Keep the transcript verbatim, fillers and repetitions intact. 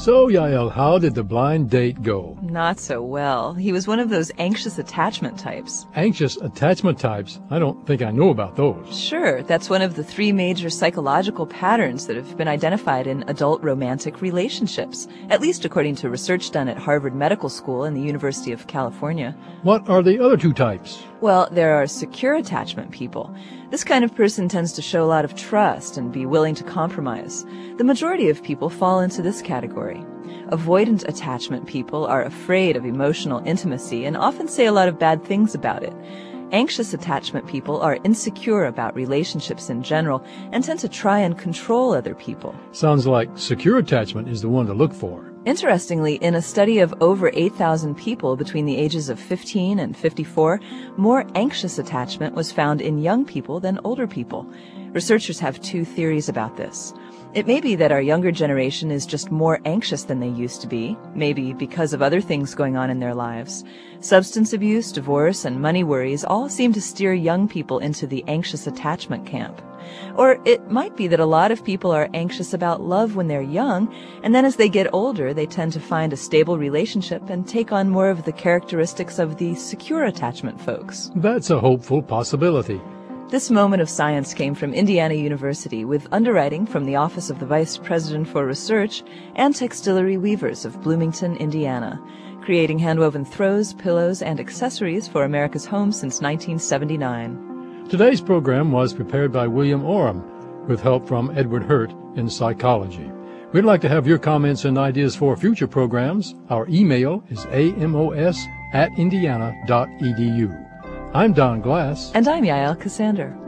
So, Yael, how did the blind date go? Not so well. He was one of those anxious attachment types. Anxious attachment types? I don't think I know about those. Sure, that's one of the three major psychological patterns that have been identified in adult romantic relationships, at least according to research done at Harvard Medical School and the University of California. What are the other two types? Well, there are secure attachment people. This kind of person tends to show a lot of trust and be willing to compromise. The majority of people fall into this category. Avoidant attachment people are afraid of emotional intimacy and often say a lot of bad things about it. Anxious attachment people are insecure about relationships in general and tend to try and control other people. Sounds like secure attachment is the one to look for. Interestingly, in a study of over eight thousand people between the ages of fifteen and fifty-four, more anxious attachment was found in young people than older people. Researchers have two theories about this. It may be that our younger generation is just more anxious than they used to be, maybe because of other things going on in their lives. Substance abuse, divorce, and money worries all seem to steer young people into the anxious attachment camp. Or it might be that a lot of people are anxious about love when they're young, and then as they get older, they tend to find a stable relationship and take on more of the characteristics of the secure attachment folks. That's a hopeful possibility. This moment of science came from Indiana University with underwriting from the Office of the Vice President for Research and Textillery Weavers of Bloomington, Indiana, creating handwoven throws, pillows, and accessories for America's home since nineteen seventy-nine. Today's program was prepared by William Oram with help from Edward Hurt in psychology. We'd like to have your comments and ideas for future programs. Our email is amos at indiana dot edu. I'm Don Glass. And I'm Yael Cassander.